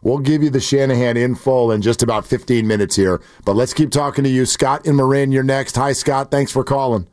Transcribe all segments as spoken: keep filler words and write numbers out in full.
We'll give you the Shanahan in full in just about fifteen minutes here. But let's keep talking to you. Scott in Marin, you're next. Hi, Scott. Thanks for calling.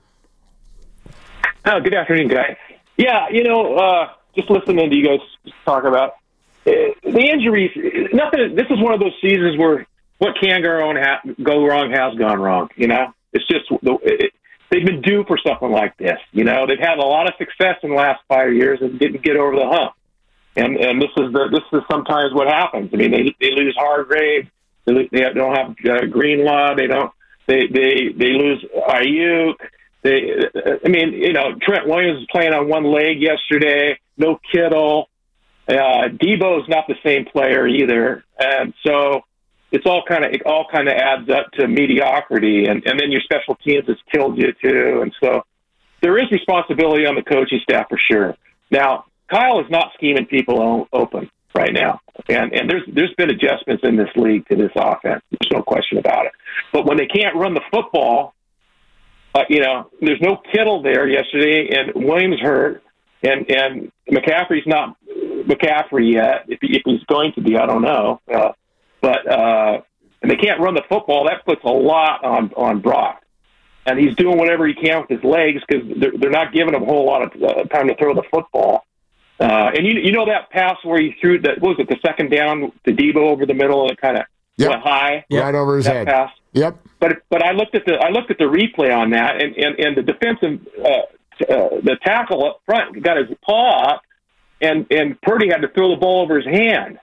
Oh, good afternoon, guys. Yeah, you know, uh, just listening to you guys talk about uh, the injuries. Nothing. This is one of those seasons where what can go wrong, ha- go wrong has gone wrong. You know, it's just it, they've been due for something like this. You know, they've had a lot of success in the last five years and didn't get over the hump. And and this is the this is sometimes what happens. I mean, they they lose Hargrave, they, they don't have uh, Greenlaw, they don't they they they lose Ayuk. They, I mean, you know, Trent Williams was playing on one leg yesterday. No Kittle. Uh, Debo's not the same player either, and so it's all kind of it all kind of adds up to mediocrity. And, and then your special teams has killed you too. And so there is responsibility on the coaching staff for sure. Now, Kyle is not scheming people open right now, and and there's there's been adjustments in this league to this offense. There's no question about it. But when they can't run the football, uh, you know, there's no Kittle there yesterday, and Williams hurt, and and McCaffrey's not McCaffrey yet. If, he, if he's going to be, I don't know. Uh, but uh, and they can't run the football. That puts a lot on on Brock, and he's doing whatever he can with his legs because they're they're not giving him a whole lot of uh, time to throw the football. Uh, and you you know that pass where he threw that what was it the second down to Debo over the middle and it kind of yep. went high yep. right over his that head. Pass. Yep. But but I looked at the I looked at the replay on that and, and, and the defensive uh, uh, the tackle up front got his paw up and, and Purdy had to throw the ball over his hand.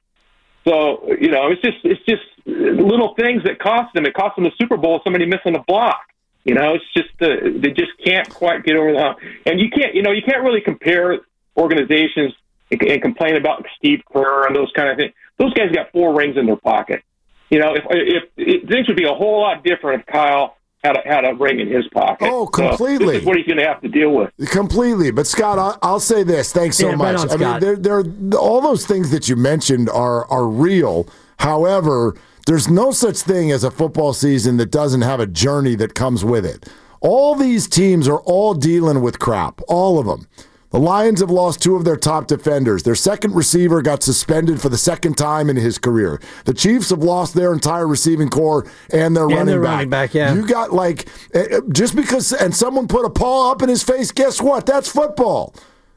So you know it's just it's just little things that cost them. It cost them the Super Bowl. Somebody missing a block. You know it's just uh, they just can't quite get over the hump. And you can't you know you can't really compare organizations and, and complain about Steve Kerr and those kind of things. Those guys got four rings in their pocket. You know, if, if, if things would be a whole lot different if Kyle had a, had a ring in his pocket. Oh, completely. So this is what he's going to have to deal with. Completely. But Scott, I'll, I'll say this. Thanks so yeah, much. Right on, I Scott. mean, there, there, all those things that you mentioned are are real. However, there's no such thing as a football season that doesn't have a journey that comes with it. All these teams are all dealing with crap. All of them. The Lions have lost two of their top defenders. Their second receiver got suspended for the second time in his career. The Chiefs have lost their entire receiving core and their and running their back. running back. Yeah, you got like just because and someone put a paw up in his face. Guess what? That's football.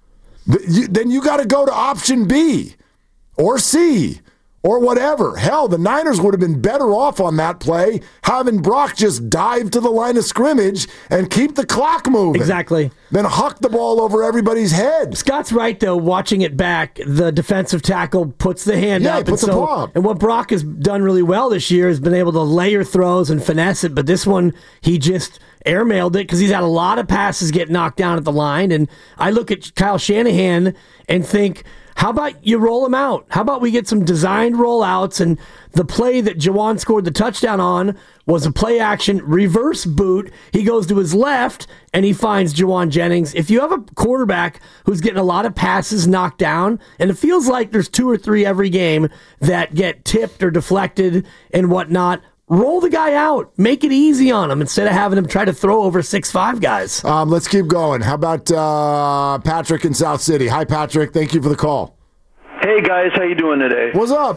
Then you got to go to option B or C. Or whatever. Hell, the Niners would have been better off on that play having Brock just dive to the line of scrimmage and keep the clock moving. Exactly. Then huck the ball over everybody's head. Scott's right, though. Watching it back, the defensive tackle puts the hand yeah, up. He puts and the so, paw up. And what Brock has done really well this year has been able to layer throws and finesse it. But this one, he just airmailed it because he's had a lot of passes get knocked down at the line. And I look at Kyle Shanahan and think, how about you roll him out? How about we get some designed rollouts? And the play that Juwan scored the touchdown on was a play action reverse boot. He goes to his left and he finds Juwan Jennings. If you have a quarterback who's getting a lot of passes knocked down, and it feels like there's two or three every game that get tipped or deflected and whatnot, roll the guy out. Make it easy on him instead of having him try to throw over six five guys. Um, let's keep going. How about uh, Patrick in South City? Hi, Patrick. Thank you for the call. Hey, guys. How you doing today? What's up?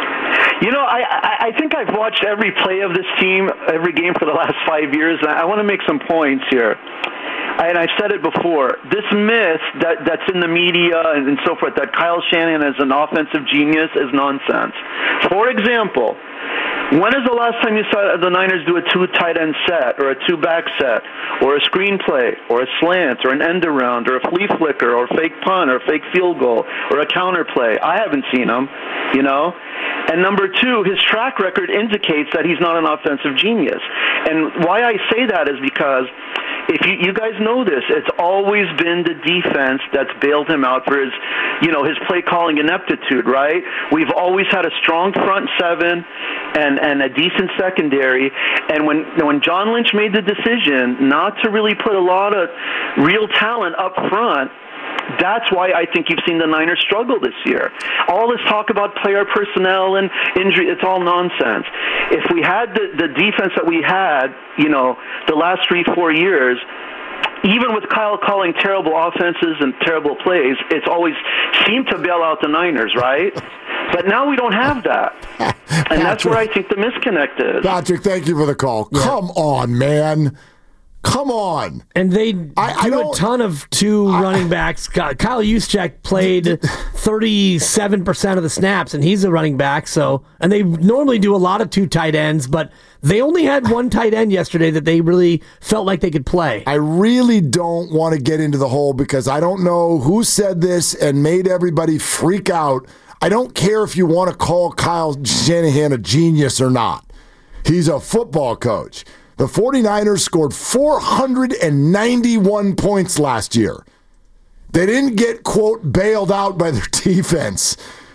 You know, I, I, I think I've watched every play of this team, every game for the last five years, and I want to make some points here. And I've said it before, this myth that, that's in the media and, and so forth, that Kyle Shanahan is an offensive genius is nonsense. For example, when is the last time you saw the Niners do a two tight end set or a two back set or a screenplay or a slant or an end around or a flea flicker or a fake punt or a fake field goal or a counter play? I haven't seen them, you know. And number two, his track record indicates that he's not an offensive genius. And why I say that is because if you, you guys know this, it's always been the defense that's bailed him out for his, you know, his play calling ineptitude, right? We've always had a strong front seven and, and a decent secondary. And when when John Lynch made the decision not to really put a lot of real talent up front, that's why I think you've seen the Niners struggle this year. All this talk about player personnel and injury, it's all nonsense. If we had the, the defense that we had, you know, the last three, four years, even with Kyle calling terrible offenses and terrible plays, it's always seemed to bail out the Niners, right? But now we don't have that. And that's where I think the misconnect is. Patrick, thank you for the call. Yeah. Come on, man. Come on. And they I, do I a ton of two I, running backs. Kyle Juszczyk played thirty-seven percent of the snaps, and he's a running back. So, and they normally do a lot of two tight ends, but they only had one tight end yesterday that they really felt like they could play. I really don't want to get into the hole because I don't know who said this and made everybody freak out. I don't care if you want to call Kyle Shanahan a genius or not. He's a football coach. The 49ers scored four hundred ninety-one points last year. They didn't get, quote, bailed out by their defense.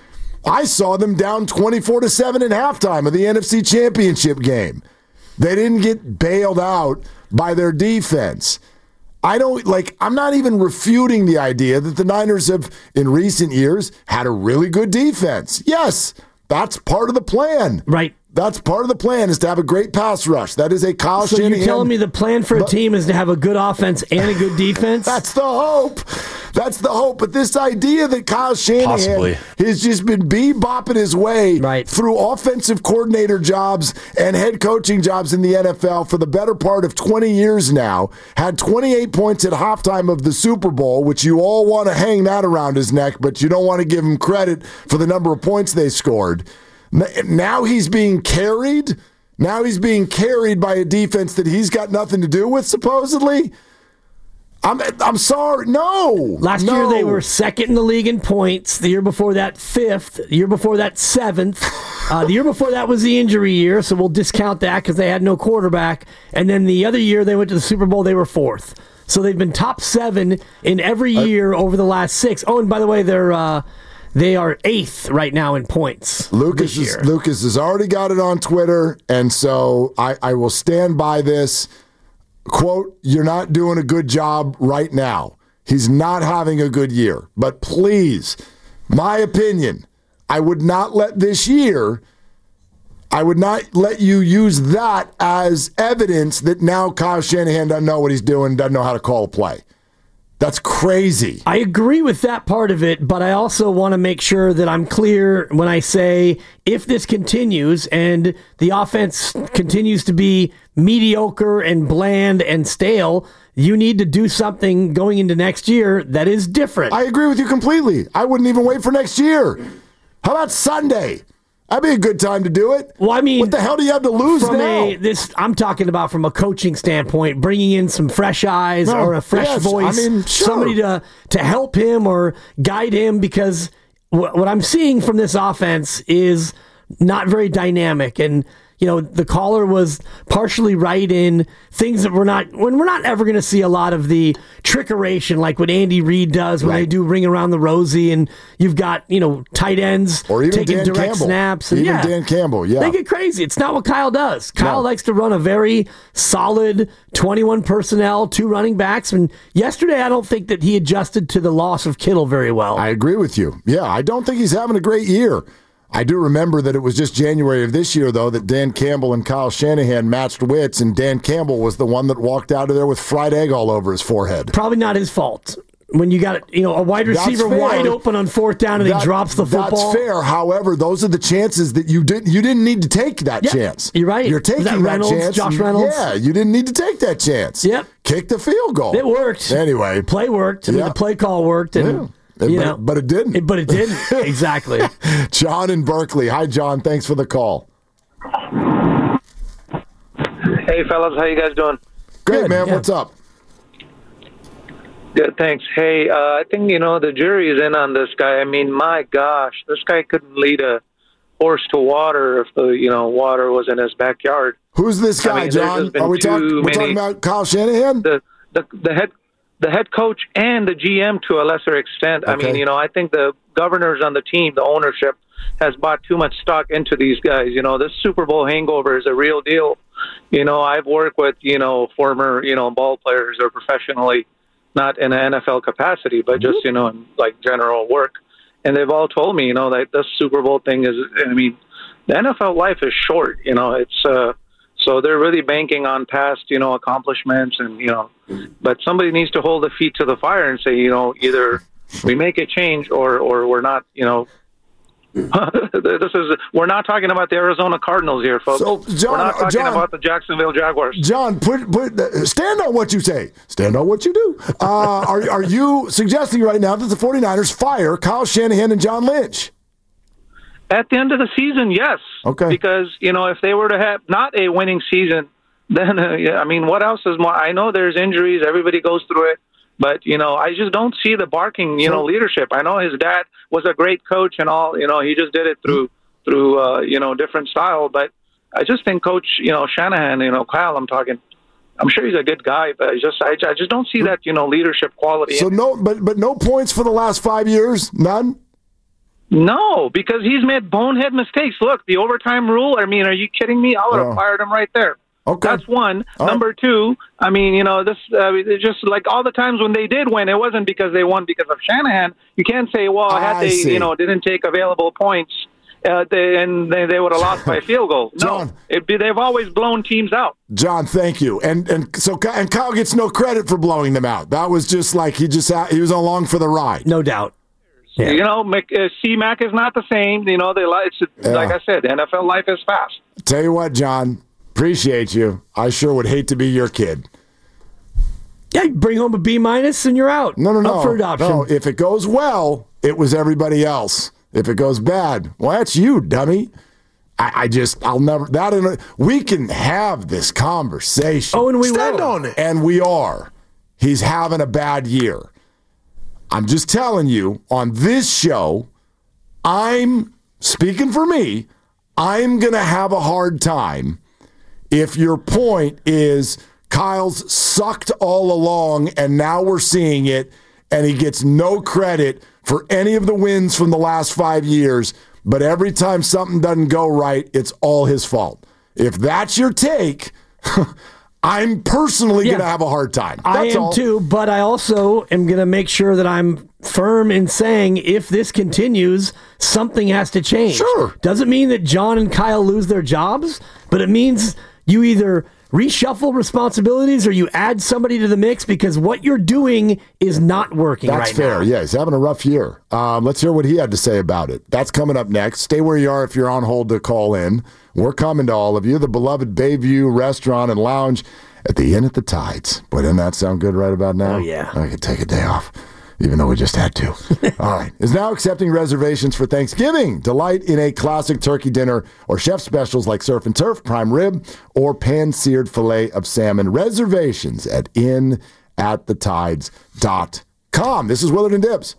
I saw them down twenty-four to seven at halftime of the N F C Championship game. They didn't get bailed out by their defense. I don't, like, I'm not even refuting the idea that the Niners have, in recent years, had a really good defense. Yes, that's part of the plan. Right. That's part of the plan, is to have a great pass rush. That is a Kyle so Shanahan. So you're telling me the plan for a but, team is to have a good offense and a good defense? That's the hope. That's the hope. But this idea that Kyle Shanahan Possibly. has just been bebopping his way right. through offensive coordinator jobs and head coaching jobs in the N F L for the better part of twenty years now, had twenty-eight points at halftime of the Super Bowl, which you all want to hang that around his neck, but you don't want to give him credit for the number of points they scored. Now he's being carried. Now he's being carried by a defense that he's got nothing to do with, supposedly. I'm I'm sorry. No. Last no. year they were second in the league in points. The year before that, fifth. The year before that, seventh. Uh, the year before that was the injury year, so we'll discount that because they had no quarterback. And then the other year they went to the Super Bowl, they were fourth. So they've been top seven in every year uh, over the last six. Oh, and by the way, they're... Uh, They are eighth right now in points. Lucas this year. Is, Lucas has already got it on Twitter, and so I, I will stand by this. Quote, you're not doing a good job right now. He's not having a good year. But please, my opinion, I would not let this year, I would not let you use that as evidence that now Kyle Shanahan doesn't know what he's doing, doesn't know how to call a play. That's crazy. I agree with that part of it, but I also want to make sure that I'm clear when I say if this continues and the offense continues to be mediocre and bland and stale, you need to do something going into next year that is different. I agree with you completely. I wouldn't even wait for next year. How about Sunday? That'd be a good time to do it. Well, I mean, what the hell do you have to lose from now? A, this, I'm talking about from a coaching standpoint, bringing in some fresh eyes no, or a fresh yes, voice, I mean, sure. somebody to to help him or guide him. Because wh- what I'm seeing from this offense is not very dynamic. And you know, the caller was partially right in things that we're not, when we're not ever going to see a lot of the trickeration like what Andy Reid does when right. they do Ring Around the Rosie, and you've got, you know, tight ends or even taking Dan direct Campbell. snaps. And even yeah, Dan Campbell, yeah. They get crazy. It's not what Kyle does. Kyle no. likes to run a very solid twenty-one personnel, two running backs. And yesterday, I don't think that he adjusted to the loss of Kittle very well. I agree with you. Yeah, I don't think he's having a great year. I do remember that it was just January of this year, though, that Dan Campbell and Kyle Shanahan matched wits, and Dan Campbell was the one that walked out of there with fried egg all over his forehead. Probably not his fault. When you got, you know, a wide receiver wide open on fourth down and that, he drops the football. That's fair. However, those are the chances that you didn't you didn't need to take that yeah, chance. You're right. You're taking that, that Reynolds, chance. Josh Reynolds. Yeah, you didn't need to take that chance. Yep. Kick the field goal. It worked. Anyway. Play worked. I mean, yeah. the play call worked. And, yeah. It, you but, know, but it didn't. It, but it didn't. Exactly. John in Berkeley. Hi, John. Thanks for the call. Hey, fellas. How you guys doing? Great, Good, man. yeah. What's up? Good, thanks. Hey, uh, I think, you know, the jury is in on this guy. I mean, my gosh, this guy couldn't lead a horse to water if the, you know, water was in his backyard. Who's this guy, I mean, John? Are we talk, we're many, talking about Kyle Shanahan? The, the, the head the head coach and the G M to a lesser extent. Okay. I mean, you know, I think the governors on the team, the ownership, has bought too much stock into these guys. You know, this Super Bowl hangover is a real deal. You know, I've worked with, you know, former, you know, ball players or professionally, not in an N F L capacity, but just, you know, in like general work. And they've all told me, you know, that this Super Bowl thing is, I mean, the N F L life is short. You know, it's uh, So they're really banking on past, you know, accomplishments, and you know, but somebody needs to hold the feet to the fire and say, you know, either we make a change or or we're not, you know. this is we're not talking about the Arizona Cardinals here, folks. So, John, we're not talking John, about the Jacksonville Jaguars. John, put put stand on what you say. Stand on what you do. Uh, are are you suggesting right now that the 49ers fire Kyle Shanahan and John Lynch? At the end of the season, yes. Okay. Because, you know, if they were to have not a winning season, then, uh, yeah, I mean, what else is more? I know there's injuries. Everybody goes through it. But, you know, I just don't see the barking, you know, leadership. I know his dad was a great coach and all. You know, he just did it through, through uh, you know, different style. But I just think Coach, you know, Shanahan, you know, Kyle, I'm talking, I'm sure he's a good guy, but I just I, I just don't see that, you know, leadership quality. So no, but but no points for the last five years? None? No, because he's made bonehead mistakes. Look, the overtime rule, I mean, are you kidding me? I would have Oh. fired him right there. Okay. That's one. All Number right. two, I mean, you know, this uh, it's just like all the times when they did win, it wasn't because they won because of Shanahan. You can't say, well, had I they, see. you know, didn't take available points, uh, they, and they, they would have lost by a field goal. No, John. it'd be, they've always blown teams out. John, thank you. And and so and Kyle gets no credit for blowing them out. That was just like he just he was along for the ride. No doubt. Yeah. You know, Mc, uh, C-Mac is not the same. You know, they li- it's, Yeah. like I said, N F L life is fast. Tell you what, John, appreciate you. I sure would hate to be your kid. Yeah, you bring home a B minus and you're out. No, no, no. Up for adoption. No, if it goes well, it was everybody else. If it goes bad, well, that's you, dummy. I, I just, I'll never, that, in a, we can have this conversation. Oh, and we Stand will. on it. And we are. He's having a bad year. I'm just telling you, on this show, I'm speaking for me, I'm going to have a hard time if your point is Kyle's sucked all along and now we're seeing it and he gets no credit for any of the wins from the last five years, but every time something doesn't go right, it's all his fault. If that's your take, I'm personally Yeah. going to have a hard time. I That's am all. too, but I also am going to make sure that I'm firm in saying if this continues, something has to change. Sure. Doesn't mean that John and Kyle lose their jobs, but it means you either reshuffle responsibilities or you add somebody to the mix because what you're doing is not working That's right fair. now. Yeah, he's having a rough year. Um, let's hear what he had to say about it. That's coming up next. Stay where you are if you're on hold to call in. We're coming to all of you. The beloved Bayview Restaurant and Lounge at the Inn at the Tides. Boy, doesn't that sound good right about now? Oh, yeah. I could take a day off, even though we just had to. All right. Is now accepting reservations for Thanksgiving. Delight in a classic turkey dinner or chef specials like surf and turf, prime rib, or pan-seared filet of salmon. Reservations at in at the tides dot com. This is Willard and Dibbs.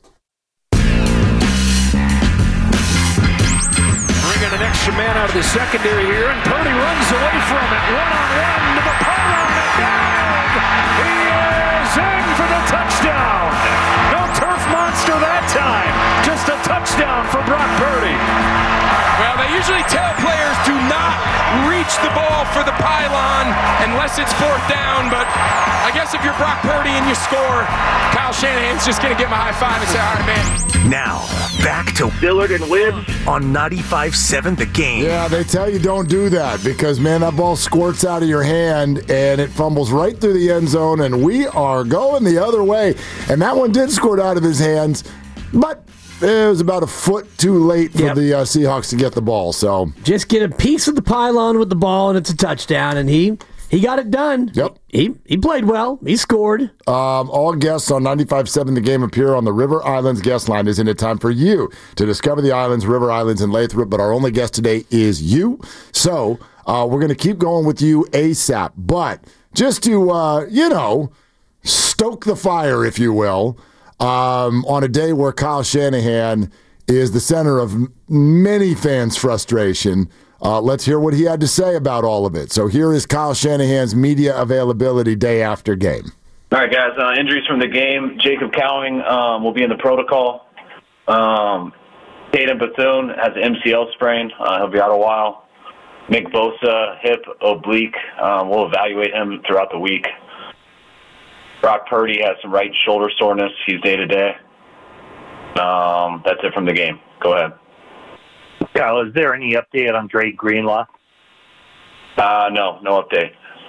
Bringing an extra man out of the secondary here, and Purdy runs away from it. One-on-one to the pylon and down. He is in for the touchdown. No turf monster that time. Just a touchdown for Brock Purdy. Well, they usually tell players do not reach the ball for the pylon unless it's fourth down, but I guess if you're Brock Purdy and you score, Kyle Shanahan's just going to give him a high five and say, all right, man. Now, back to Dillard and Wibbs. on ninety-five point seven The Game. Yeah, they tell you don't do that because, man, that ball squirts out of your hand and it fumbles right through the end zone, and we are going the other way. And that one did squirt out of his hands, but it was about a foot too late for Yep. the uh, Seahawks to get the ball. So, Just get a piece of the pylon with the ball and it's a touchdown, and he he got it done. Yep. He he played well. He scored. Um, all guests on ninety-five point seven The Game appear on the River Islands guest line. Isn't it time for you to discover the islands, River Islands, and Lathrop? But our only guest today is you. So uh, we're going to keep going with you ASAP. But just to, uh, you know, stoke the fire, if you will, um, on a day where Kyle Shanahan is the center of m- many fans' frustration. Uh, let's hear what he had to say about all of it. So here is Kyle Shanahan's media availability day after game. All right, guys. Uh, injuries from the game. Jacob Cowing um, will be in the protocol. Um, Tatum Bethune has an M C L sprain. Uh, he'll be out a while. Nick Bosa, hip, oblique. Um, we'll evaluate him throughout the week. Brock Purdy has some right shoulder soreness. He's day-to-day. Um, that's it from the game. Go ahead. Kyle, is there any update on Drake Greenlaw? Uh, no, no update.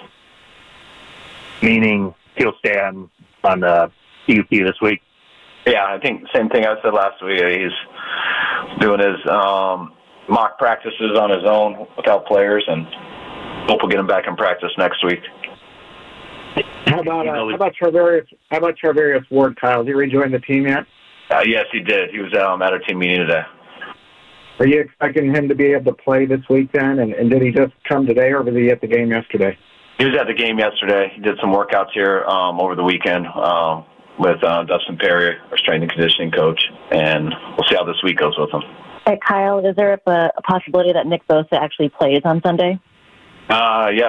Meaning he'll stay on, on the P U P this week? Yeah, I think same thing I said last week. He's doing his um, mock practices on his own without players, and hope we'll get him back in practice next week. How about uh, how about Charvarius? How about Charvarius Ward, Kyle? Has he rejoined the team yet? Uh, yes, he did. He was um, at our team meeting today. Are you expecting him to be able to play this week then? And, and did he just come today, or was he at the game yesterday? He was at the game yesterday. He did some workouts here um, over the weekend um, with uh, Dustin Perry, our strength and conditioning coach, and we'll see how this week goes with him. Hey, Kyle, is there a, a possibility that Nick Bosa actually plays on Sunday? Uh, yes.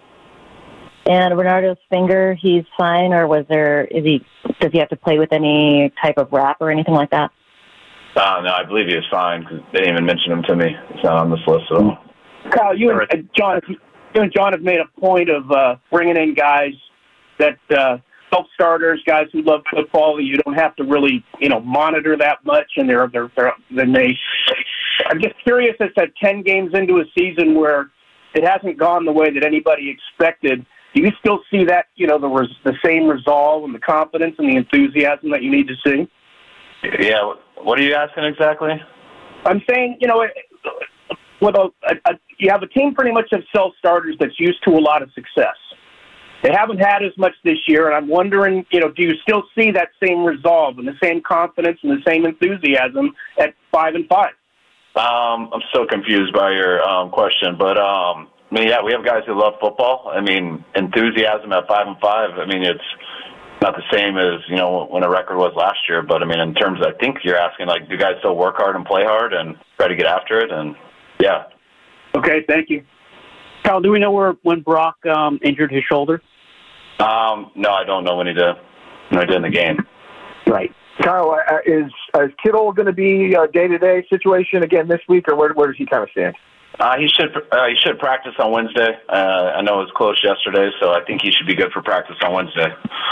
And Bernardo's finger, he's fine, or was there? Is he? Does he have to play with any type of wrap or anything like that? Uh, no, I believe he is fine because they didn't even mention him to me. He's not on this list at all. Kyle, you and uh, John, you and John have made a point of uh, bringing in guys that uh, self-starters, guys who love football. You don't have to really, you know, monitor that much, and they're they're, they're then they. I'm just curious as to ten games into a season where it hasn't gone the way that anybody expected. Do you still see that, you know, the res- the same resolve and the confidence and the enthusiasm that you need to see? Yeah, what are you asking exactly? I'm saying, you know, with a, a, a you have a team pretty much of self-starters that's used to a lot of success. They haven't had as much this year, and I'm wondering, you know, do you still see that same resolve and the same confidence and the same enthusiasm at five and five? Um, I'm so confused by your um, question, but um, I mean, yeah, we have guys who love football. I mean, enthusiasm at five and five. I mean, it's not the same as, you know, when a record was last year. But I mean, in terms, of, I think you're asking, like, do guys still work hard and play hard and try to get after it? And yeah. Okay, thank you. Kyle, do we know where when Brock um, injured his shoulder? Um, no, I don't know when he did. When he did in the game. Right. Kyle, uh, is is Kittle going to be a day-to-day situation again this week, or where where does he kind of stand? Uh, he should uh, he should practice on Wednesday. Uh, I know it was close yesterday, so I think he should be good for practice on Wednesday.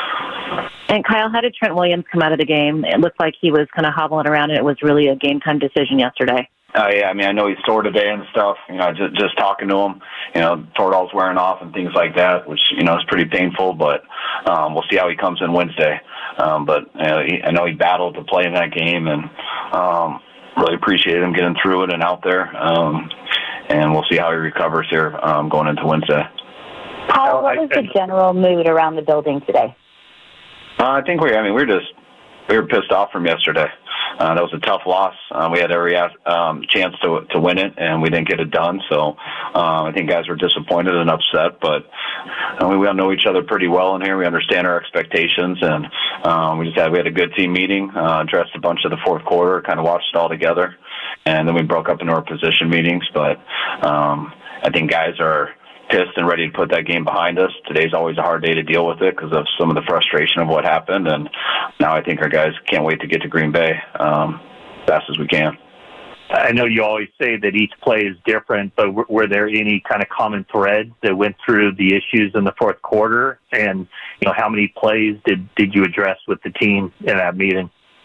And Kyle, how did Trent Williams come out of the game? It looked like he was kind of hobbling around, and it was really a game-time decision yesterday. Uh, yeah, I mean, I know he's sore today and stuff. You know, just, just talking to him, you know, Toradol's wearing off and things like that, which, you know, is pretty painful. But um, we'll see how he comes in Wednesday. Um, but you know, he, I know he battled to play in that game, and um, really appreciate him getting through it and out there. Um, and we'll see how he recovers here um, going into Wednesday. Kyle, what was the general mood around the building today? Uh, I think we, I mean, we were just, we were pissed off from yesterday. Uh, that was a tough loss. Uh, we had every um, chance to to win it, and we didn't get it done. So uh, I think guys were disappointed and upset. But I mean, we all know each other pretty well in here. We understand our expectations, and um, we just had we had a good team meeting, uh, addressed a bunch of the fourth quarter, kind of watched it all together, and then we broke up into our position meetings. But um, I think guys are pissed and ready to put that game behind us. Today's always a hard day to deal with it because of some of the frustration of what happened, and now I think our guys can't wait to get to Green Bay um, as fast as we can. I know you always say that each play is different, but were, were there any kind of common threads that went through the issues in the fourth quarter? And, you know, how many plays did, did you address with the team in that meeting?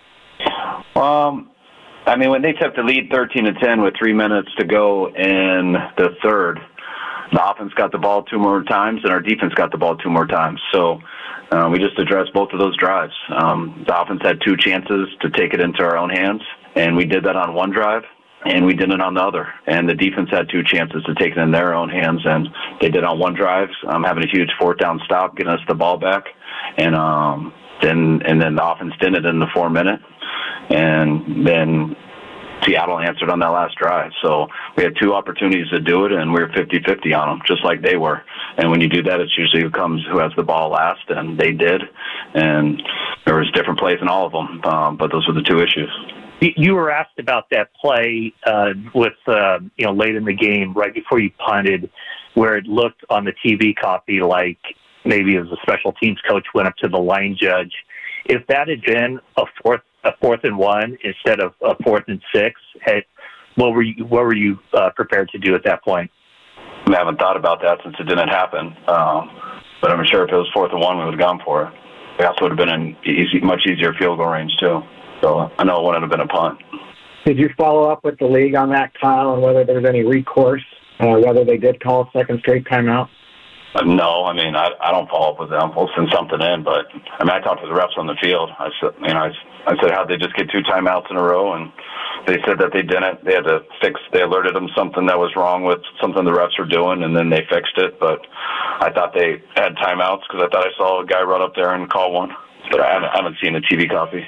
Um, I mean, when they took the lead thirteen to ten with three minutes to go in the third, the offense got the ball two more times, and our defense got the ball two more times. So uh, we just addressed both of those drives. Um, the offense had two chances to take it into our own hands, and we did that on one drive, and we did it on the other. And the defense had two chances to take it in their own hands, and they did it on one drive, um, having a huge fourth down stop, getting us the ball back. And um, then and then the offense did it in the four minute, and then Seattle answered on that last drive. So we had two opportunities to do it, and we were fifty-fifty on them, just like they were. And when you do that, it's usually who comes who has the ball last, and they did. And there was different plays in all of them, um, but those were the two issues. You were asked about that play uh, with uh, you know late in the game, right before you punted, where it looked on the T V copy like maybe as a special teams coach went up to the line judge. If that had been a fourth a fourth and one instead of a fourth and six, had, what were you what were you uh, prepared to do at that point? I haven't thought about that since it didn't happen, um, but I'm sure if it was fourth and one, we would have gone for it. It also would have been an easy, much easier field goal range too. So I know it wouldn't have been a punt. Did you follow up with the league on that, Kyle, and whether there's any recourse, uh, whether they did call a second straight timeout? Uh, no, I mean, I, I don't follow up with them. We'll send something in, but I mean, I talked to the refs on the field. I said, you know, I, I said, how'd they just get two timeouts in a row? And they said that they didn't. They had to fix. They alerted them something that was wrong with something the refs were doing, and then they fixed it. But I thought they had timeouts because I thought I saw a guy run up there and call one, but I haven't, I haven't seen a T V copy.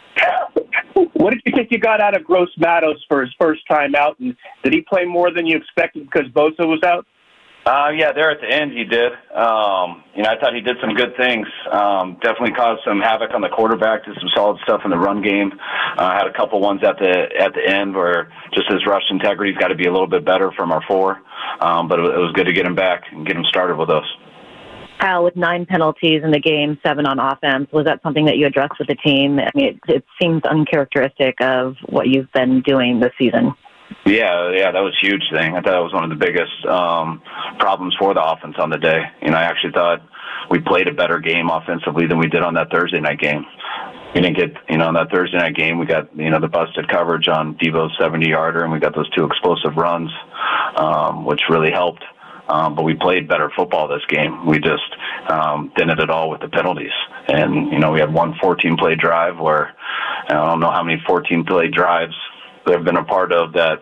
What did you think you got out of Gross Matos for his first time out? And did he play more than you expected because Bosa was out? Uh, yeah, there at the end he did. Um, you know, I thought he did some good things. Um, definitely caused some havoc on the quarterback. Did some solid stuff in the run game. Uh, had a couple ones at the at the end where just his rush integrity's got to be a little bit better from our four. Um, but it, it was good to get him back and get him started with us. Kyle, with nine penalties in the game, seven on offense, was that something that you addressed with the team? I mean, it, it seems uncharacteristic of what you've been doing this season. Yeah, yeah, that was a huge thing. I thought that was one of the biggest um, problems for the offense on the day. You know, I actually thought we played a better game offensively than we did on that Thursday night game. We didn't get, you know, in that Thursday night game, we got, you know, the busted coverage on Devo's seventy-yarder, and we got those two explosive runs, um, which really helped. Um, but we played better football this game. We just um, didn't at all with the penalties. And, you know, we had one fourteen-play drive where I don't know how many fourteen-play drives they've been a part of that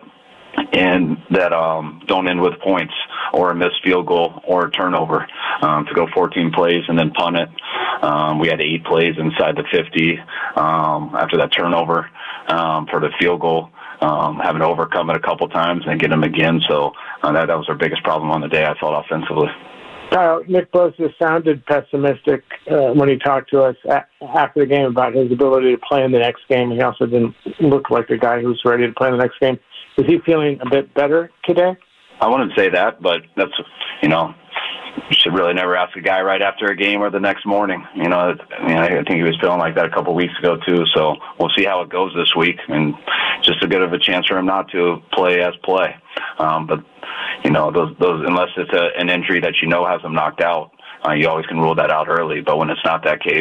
and that um, don't end with points or a missed field goal or a turnover. Um, to go fourteen plays and then punt it. Um, we had eight plays inside the fifty um, after that turnover um, for the field goal. Um, having to overcome it a couple times and get them again. So uh, that, that was our biggest problem on the day, I thought, offensively. Uh, Nick Bosa sounded pessimistic uh, when he talked to us a- after the game about his ability to play in the next game. He also didn't look like a guy who's ready to play in the next game. Is he feeling a bit better today? I wouldn't say that, but that's, you know, you should really never ask a guy right after a game or the next morning. You know, I, mean, I think he was feeling like that a couple of weeks ago, too. So we'll see how it goes this week. And just a good of a chance for him not to play as play. Um, but, you know, those, those unless it's a, an injury that you know has him knocked out, uh, you always can rule that out early. But when it's not that case,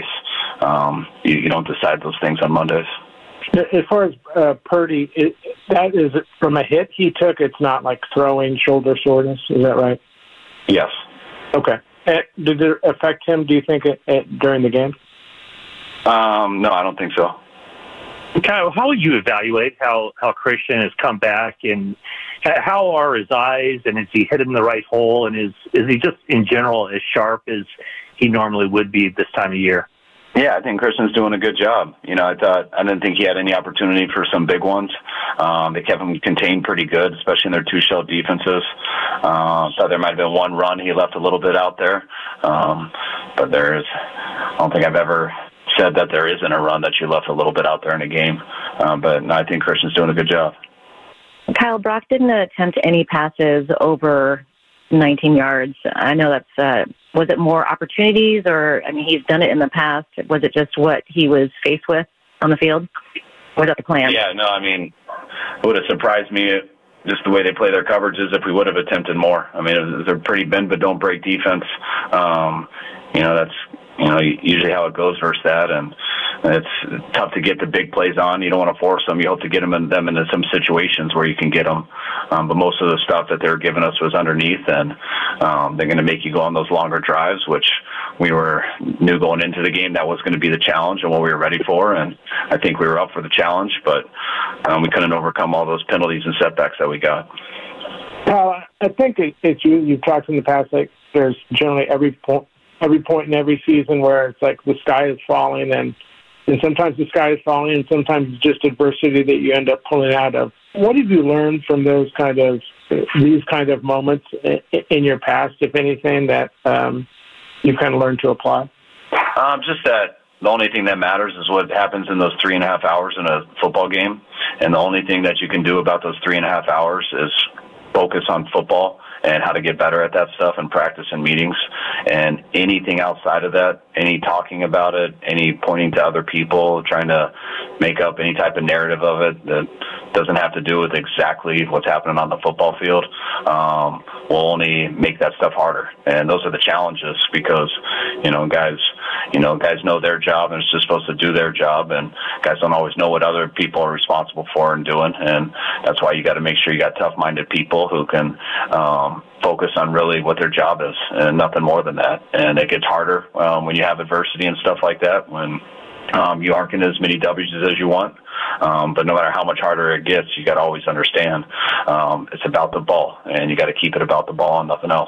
um, you, you don't decide those things on Mondays. As far as uh, Purdy, it, that is from a hit he took. It's not like throwing shoulder soreness. Is that right? Yes. Okay. Uh, did it affect him, do you think, it, it, during the game? Um, no, I don't think so. Kyle, how would you evaluate how, how Christian has come back, and how are his eyes, and is he hitting the right hole, and is, is he just, in general, as sharp as he normally would be this time of year? Yeah, I think Christian's doing a good job. You know, I thought I didn't think he had any opportunity for some big ones. Um, they kept him contained pretty good, especially in their two-shell defenses. Uh, thought there might have been one run he left a little bit out there, um, but there is. I don't think I've ever said that there isn't a run that you left a little bit out there in a game. Um, but no, I think Christian's doing a good job. Kyle, Brock didn't attempt any passes over nineteen yards. I know that's. Uh, Was it more opportunities, or, I mean, he's done it in the past. Was it just what he was faced with on the field? Or was that the plan? Yeah, no, I mean, it would have surprised me just the way they play their coverages if we would have attempted more. I mean, it was a pretty bend but don't break defense. Um, you know, that's, you know, usually how it goes versus that, and it's tough to get the big plays on. You don't want to force them. You hope to get them, in, them into some situations where you can get them. Um, but most of the stuff that they were giving us was underneath, and um, they're going to make you go on those longer drives, which we were knew going into the game that was going to be the challenge and what we were ready for, and I think we were up for the challenge, but um, we couldn't overcome all those penalties and setbacks that we got. Well, I think it, it's you. You've talked in the past, like there's generally every point, every point in every season where it's like the sky is falling, and and sometimes the sky is falling, and sometimes it's just adversity that you end up pulling out of. What have you learned from those kind of these kind of moments in your past, if anything, that um, you kind of learned to apply? Um, just that the only thing that matters is what happens in those three and a half hours in a football game, and the only thing that you can do about those three and a half hours is focus on football and how to get better at that stuff and practice in meetings. And anything outside of that, any talking about it, any pointing to other people, trying to make up any type of narrative of it that doesn't have to do with exactly what's happening on the football field, um, will only make that stuff harder. And those are the challenges because, you know, guys you know, guys know their job and it's just supposed to do their job, and guys don't always know what other people are responsible for and doing, and that's why you got to make sure you got tough-minded people who can um, focus on really what their job is and nothing more than that. And it gets harder um, when you have adversity and stuff like that, when um, you aren't getting as many W's as you want. Um, but no matter how much harder it gets, you got to always understand um, it's about the ball, and you got to keep it about the ball and nothing else.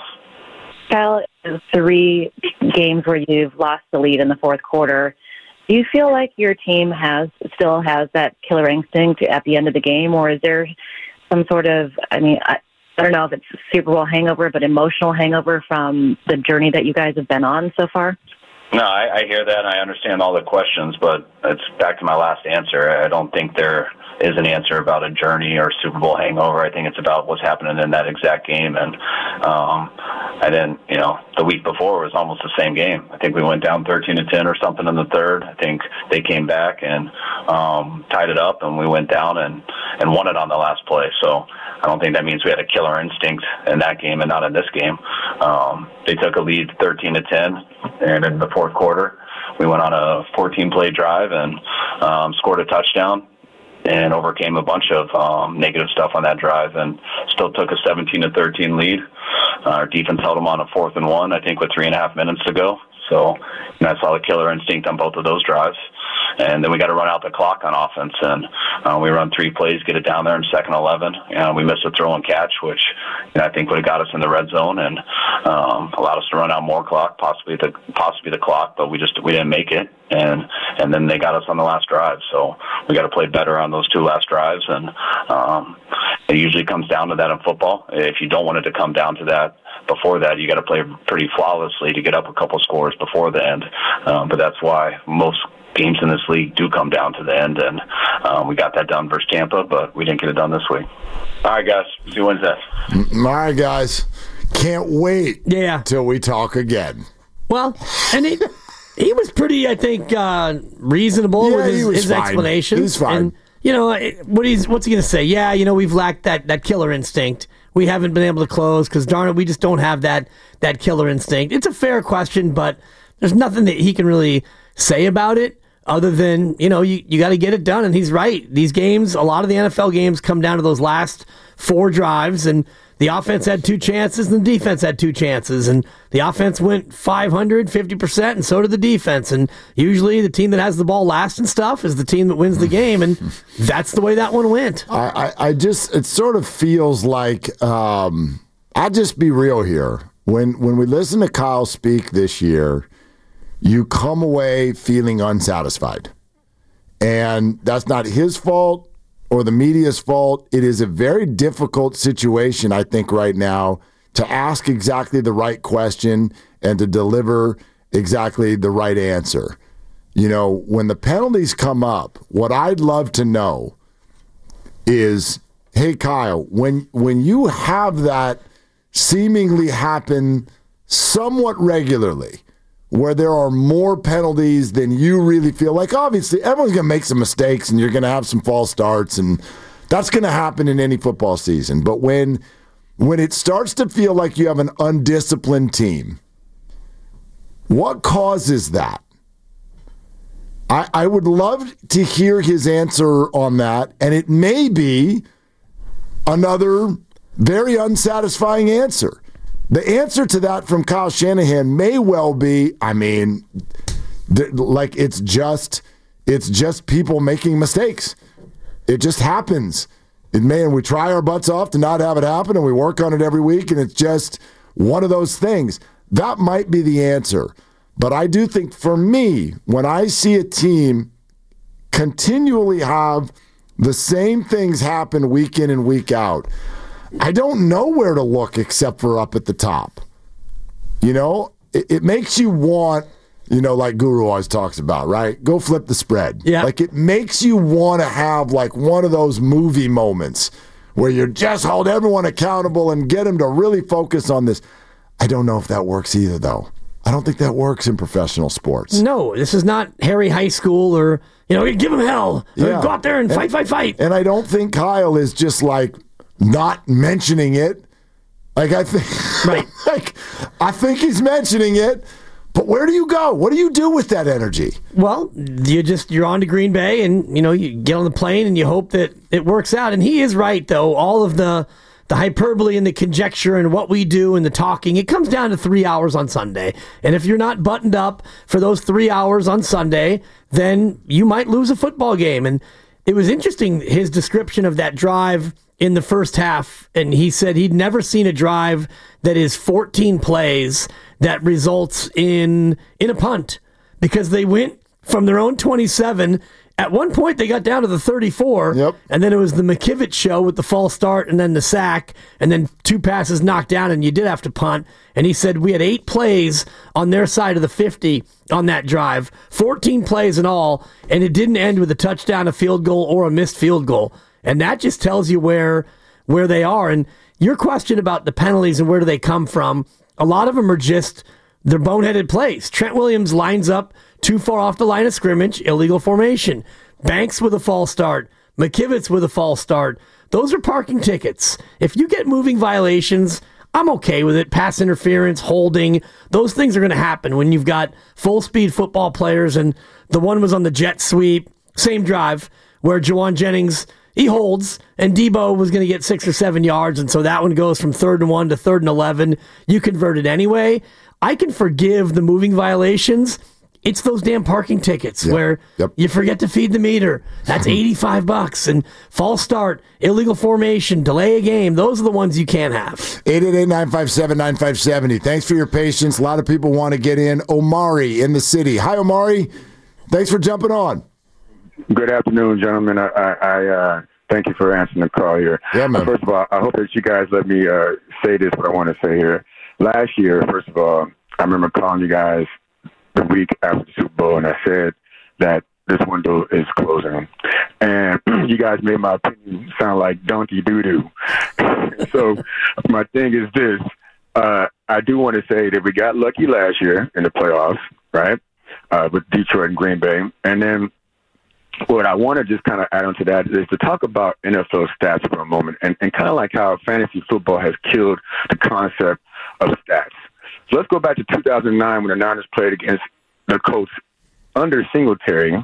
Kyle, three games where you've lost the lead in the fourth quarter. Do you feel like your team has still has that killer instinct at the end of the game, or is there some sort of, I mean, I, I don't know if it's Super Bowl hangover, but emotional hangover from the journey that you guys have been on so far? No, I, I hear that, and I understand all the questions, but it's back to my last answer. I don't think there is an answer about a journey or Super Bowl hangover. I think it's about what's happening in that exact game. And um, and then, you know, the week before was almost the same game. I think we went down thirteen to ten or something in the third. I think they came back and um, tied it up, and we went down and, and won it on the last play. So I don't think that means we had a killer instinct in that game and not in this game. Um, they took a lead thirteen to ten, and in the fourth quarter, we went on a fourteen-play drive and um, scored a touchdown and overcame a bunch of um, negative stuff on that drive and still took a seventeen to thirteen lead. Uh, our defense held them on a fourth and one, I think, with three and a half minutes to go. So you know, I saw the killer instinct on both of those drives. And then we got to run out the clock on offense, and uh, we run three plays, get it down there in second eleven. And we missed a throw and catch, which you know, I think would have got us in the red zone and um, allowed us to run out more clock, possibly the possibly the clock, but we just we didn't make it. And and then they got us on the last drive, so we got to play better on those two last drives. And um, it usually comes down to that in football. If you don't want it to come down to that before that, you got to play pretty flawlessly to get up a couple scores before the end. Um, but that's why most games in this league do come down to the end, and um, we got that done versus Tampa, but we didn't get it done this week. All right, guys. See you Wednesday. All right, guys. Can't wait yeah. till we talk again. Well, and he, he was pretty, I think, uh, reasonable yeah, with his, his fine. explanations. He was fine. And, you know, what he's what's he going to say? Yeah, you know, we've lacked that, that killer instinct. We haven't been able to close because, darn it, we just don't have that that killer instinct. It's a fair question, but there's nothing that he can really say about it. Other than, you know, you, you got to get it done. And he's right. These games, a lot of the N F L games come down to those last four drives. And the offense had two chances and the defense had two chances. And the offense went five hundred, fifty percent, and so did the defense. And usually the team that has the ball last and stuff is the team that wins the game. And that's the way that one went. I, I, I just, it sort of feels like, um, I'll just be real here. When, when we listen to Kyle speak this year, you come away feeling unsatisfied. And that's not his fault or the media's fault. It is a very difficult situation, I think, right now to ask exactly the right question and to deliver exactly the right answer. You know, when the penalties come up, what I'd love to know is, hey, Kyle, when when you have that seemingly happen somewhat regularly, where there are more penalties than you really feel like. Obviously, everyone's going to make some mistakes and you're going to have some false starts, and that's going to happen in any football season. But when when it starts to feel like you have an undisciplined team, what causes that? I, I would love to hear his answer on that, and it may be another very unsatisfying answer. The answer to that from Kyle Shanahan may well be, I mean, th- like it's just it's just people making mistakes. It just happens. It may, and we try our butts off to not have it happen, and we work on it every week, and it's just one of those things. That might be the answer. But I do think for me, when I see a team continually have the same things happen week in and week out, I don't know where to look except for up at the top. You know, it, it makes you want, you know, like Guru always talks about, right? Go flip the spread. Yeah. Like it makes you want to have like one of those movie moments where you just hold everyone accountable and get them to really focus on this. I don't know if that works either, though. I don't think that works in professional sports. No, this is not Harry High School or, you know, give them hell. Yeah. Go out there and, and fight, fight, fight. And I don't think Kyle is just like not mentioning it. Like I think, right. like I think he's mentioning it, But where do you go? What do you do with that energy? Well, you just you're on to Green Bay, and you know you get on the plane, and you hope that it works out. And he is right, though. All of the the hyperbole and the conjecture and what we do and the talking, it comes down to three hours on Sunday. And if you're not buttoned up for those three hours on Sunday, then you might lose a football game. And it was interesting, his description of that drive in the first half, and he said he'd never seen a drive that is fourteen plays that results in in a punt, because they went from their own twenty-seven. At one point, they got down to the thirty-four, yep. and then it was the McKivitz show with the false start and then the sack, and then two passes knocked down, and you did have to punt. And he said we had eight plays on their side of the fifty on that drive, fourteen plays in all, and it didn't end with a touchdown, a field goal, or a missed field goal. And that just tells you where where they are. And your question about the penalties and where do they come from, a lot of them are just they're boneheaded plays. Trent Williams lines up too far off the line of scrimmage, illegal formation. Banks with a false start. McKivitz with a false start. Those are parking tickets. If you get moving violations, I'm okay with it. Pass interference, holding, those things are going to happen when you've got full-speed football players. And the one was on the jet sweep, same drive, where Jauan Jennings, he holds, and Debo was going to get six or seven yards, and so that one goes from third and one to third and eleven. You convert it anyway. I can forgive the moving violations. It's those damn parking tickets yep. where yep. you forget to feed the meter. That's eighty-five bucks. And false start, illegal formation, delay a game. Those are the ones you can't have. eight eight eight, nine five seven, nine five seven zero. Thanks for your patience. A lot of people want to get in. Omari in the city. Hi, Omari. Thanks for jumping on. Good afternoon, gentlemen. I, I, I uh, thank you for answering the call here. Yeah, man. Uh, first of all, I hope that you guys let me uh, say this, what I want to say here. Last year, first of all, I remember calling you guys the week after the Super Bowl, and I said that this window is closing. And you guys made my opinion sound like donkey doo-doo. So my thing is this. Uh, I do want to say that we got lucky last year in the playoffs, right, uh, with Detroit and Green Bay. And then what I want to just kind of add on to that is to talk about N F L stats for a moment, and, and kind of like how fantasy football has killed the concept of stats. So let's go back to two thousand nine when the Niners played against the Colts under Singletary.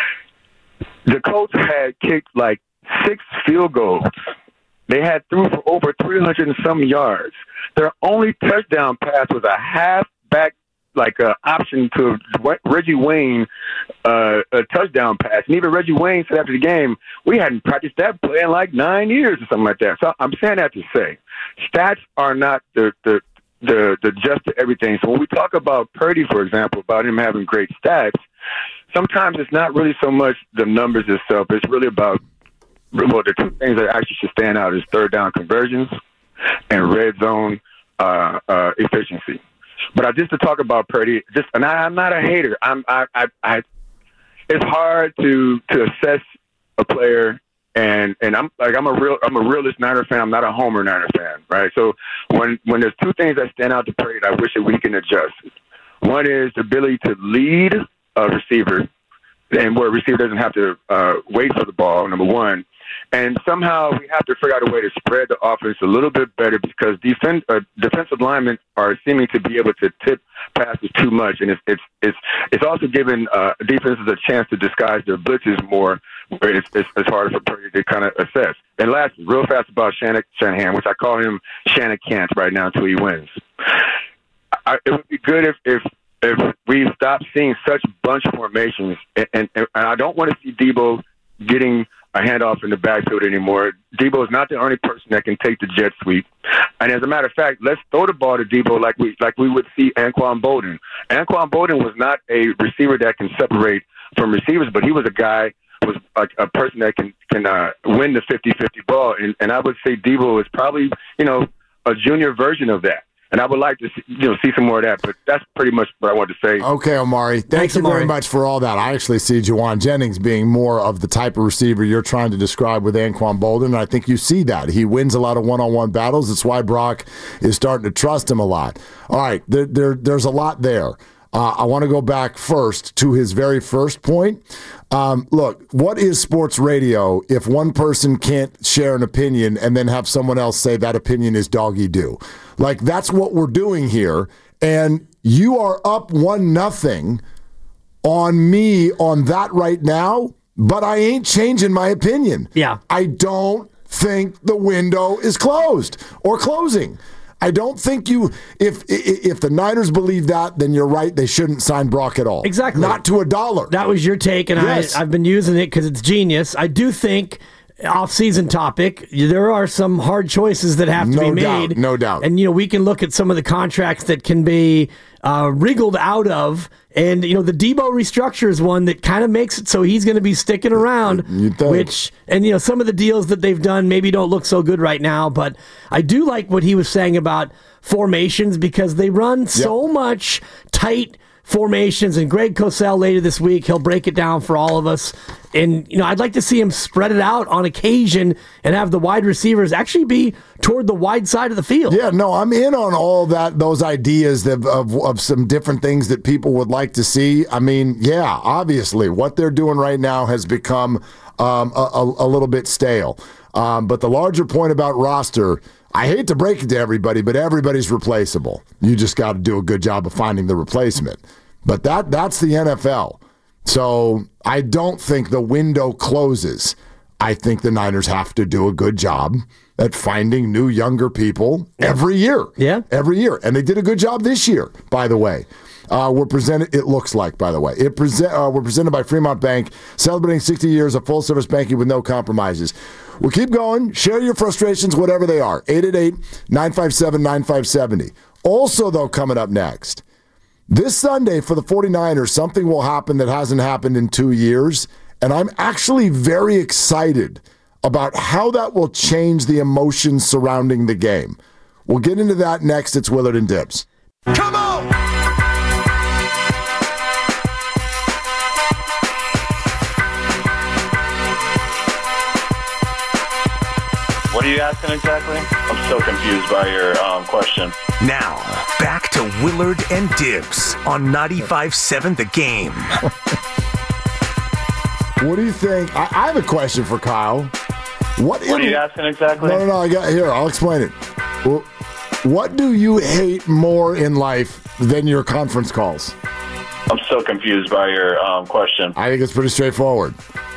The Colts had kicked like six field goals. They had threw for over three hundred and some yards. Their only touchdown pass was a half-back, like a option to Reggie Wayne, uh, a touchdown pass. And even Reggie Wayne said after the game, we hadn't practiced that play in like nine years or something like that. So I'm saying that to say, stats are not the the the, the just to everything. So when we talk about Purdy, for example, about him having great stats, sometimes it's not really so much the numbers itself. It's really about, well, the two things that actually should stand out is third down conversions and red zone uh, uh, efficiency. But I just to talk about Purdy, just and I, I'm not a hater. I'm I, I I it's hard to to assess a player, and and I'm like I'm a real I'm a realist Niner fan. I'm not a homer Niner fan, right? So when when there's two things that stand out to Purdy, I wish that we can adjust. One is the ability to lead a receiver, and where a receiver doesn't have to uh, wait for the ball. Number one. And somehow we have to figure out a way to spread the offense a little bit better because defend, uh, defensive linemen are seeming to be able to tip passes too much, and it's it's it's, it's also giving uh, defenses a chance to disguise their blitzes more, where it's, it's, it's harder for Purdy to kind of assess. And lastly, real fast about Shannon, Shanahan, which I call him Shannon Kant right now until he wins. I, it would be good if if if we stop seeing such bunch formations, and, and, and I don't want to see Debo getting a handoff in the backfield anymore. Debo is not the only person that can take the jet sweep. And as a matter of fact, let's throw the ball to Debo like we like we would see Anquan Bolden. Anquan Bolden was not a receiver that can separate from receivers, but he was a guy, was a, a person that can can uh, win the fifty-fifty ball. And, and I would say Debo is probably, you know, a junior version of that. And I would like to see, you know, see some more of that, but that's pretty much what I wanted to say. Okay, Omari. Thank Thanks, you Omari. very much for all that. I actually see Jauan Jennings being more of the type of receiver you're trying to describe with Anquan Bolden, and I think you see that. He wins a lot of one-on-one battles. That's why Brock is starting to trust him a lot. All right, there, there, there's a lot there. Uh, I want to go back first to his very first point. Um, look, what is sports radio if one person can't share an opinion and then have someone else say that opinion is doggy-doo? Like, that's what we're doing here. And you are up one nothing on me on that right now, but I ain't changing my opinion. Yeah. I don't think the window is closed or closing. I don't think you, if if the Niners believe that, then you're right. They shouldn't sign Brock at all. Exactly. Not to a dollar. That was your take, and yes. I, I've been using it because it's genius. I do think, off-season topic, there are some hard choices that have to no be doubt, made. No doubt. And, you know, we can look at some of the contracts that can be uh, wriggled out of. And, you know, the Debo restructure is one that kind of makes it so he's going to be sticking around, which, and, you know, some of the deals that they've done maybe don't look so good right now, but I do like what he was saying about formations because they run yep. so much tight formations, and Greg Cosell later this week, he'll break it down for all of us. And, you know, I'd like to see him spread it out on occasion and have the wide receivers actually be toward the wide side of the field. Yeah, no, I'm in on all that, those ideas of, of, of some different things that people would like to see. I mean, yeah, obviously, what they're doing right now has become um, a, a, a little bit stale. Um, but the larger point about roster, I hate to break it to everybody, but everybody's replaceable. You just got to do a good job of finding the replacement. But that that's the N F L. So I don't think the window closes. I think the Niners have to do a good job at finding new, younger people every year. Yeah. Every year. And they did a good job this year, by the way. Uh, we're presented, it looks like, by the way. It present, uh, we're presented by Fremont Bank, celebrating sixty years of full-service banking with no compromises. We'll keep going. Share your frustrations, whatever they are. eight eight eight, nine five seven, nine five seven zero. Also, though, coming up next, this Sunday for the 49ers, something will happen that hasn't happened in two years, and I'm actually very excited about how that will change the emotions surrounding the game. We'll get into that next. It's Willard and Dibs. Come on! What are you asking exactly? I'm so confused by your um, question. Now, back to Willard and Dibs on ninety-five seven The Game. What do you think? I, I have a question for Kyle. What, what are you asking exactly? No, no, no. I got here. I'll explain it. Well, what do you hate more in life than your conference calls? I'm so confused by your um, question. I think it's pretty straightforward.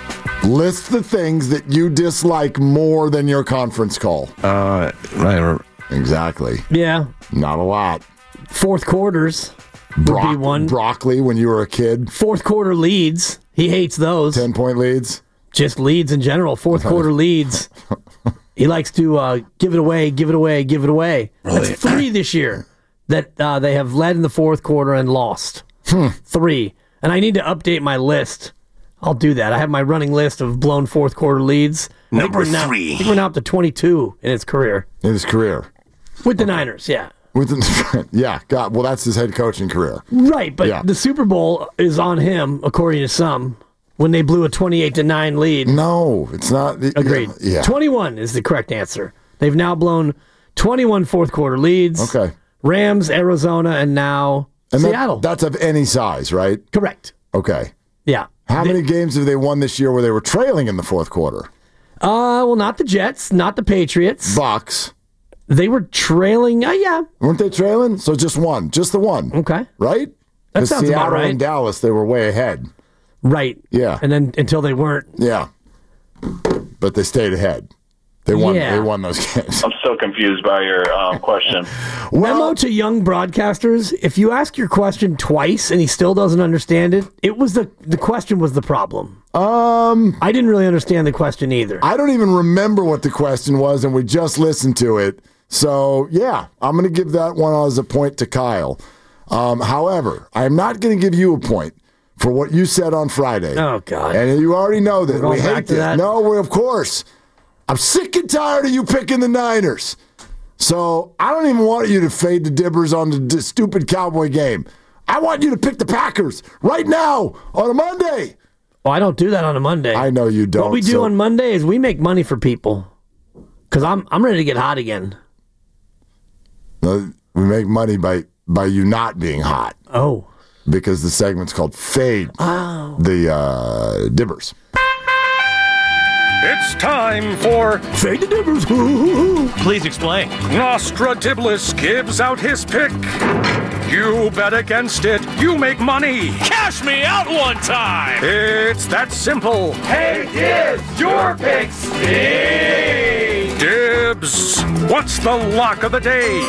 List the things that you dislike more than your conference call. Uh, right. Exactly. Yeah. Not a lot. Fourth quarters Bro- would be one. Broccoli when you were a kid. Fourth quarter leads. He hates those. ten-point leads? Just leads in general. Fourth quarter leads. He likes to uh, give it away, give it away, give it away. That's three this year that uh, they have led in the fourth quarter and lost. Hmm. Three. And I need to update my list. I'll do that. I have my running list of blown fourth quarter leads. Number I think we're now, three. I think we're now up to twenty-two in his career. In his career. With the Niners, yeah. With the, yeah, God, well, that's his head coaching career. Right, but yeah. the Super Bowl is on him, according to some, when they blew a twenty-eight to nine lead. No, it's not. It, Agreed. Yeah. twenty-one is the correct answer. They've now blown twenty-one fourth quarter leads. Okay. Rams, Arizona, and now and Seattle. That, that's of any size, right? Correct. Okay. Yeah. How they, many games have they won this year where they were trailing in the fourth quarter? Uh, well, not the Jets, not the Patriots. Bucks. They were trailing. Uh, yeah. Weren't they trailing? So just one. Just the one. Okay. Right? That sounds Seattle about right. and Dallas, they were way ahead. Right. Yeah. And then until they weren't. Yeah. But they stayed ahead. They won. Yeah. They won those games. I'm so confused by your um, question. Well, Memo to young broadcasters: if you ask your question twice and he still doesn't understand it, it was the the question was the problem. Um, I didn't really understand the question either. I don't even remember what the question was, and we just listened to it. So yeah, I'm going to give that one as a point to Kyle. Um, however, I'm not going to give you a point for what you said on Friday. Oh God! And you already know that We're we going back hate to that. that? No, we of course. I'm sick and tired of you picking the Niners. So I don't even want you to fade the Dibbers on the d- stupid Cowboy game. I want you to pick the Packers right now on a Monday. Well, I don't do that on a Monday. I know you don't. What we do so- on Monday is we make money for people. Because I'm I'm ready to get hot again. No, we make money by, by you not being hot. Oh. Because the segment's called Fade Oh. the uh, Dibbers. It's time for Fade the Dibbers. Please explain. Nostradamus gives out his pick. You bet against it, you make money. Cash me out one time. It's that simple. Hey, Dibs, your pick speed. Dibs, what's the lock of the day?